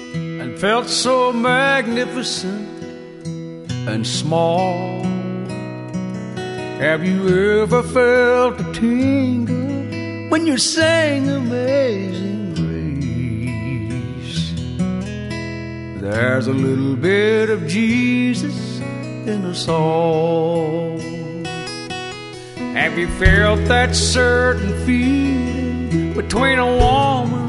and felt so magnificent and small. Have you ever felt a tingle when you sang Amazing Grace? There's a little bit of Jesus in us all. Have you felt that certain feeling between a woman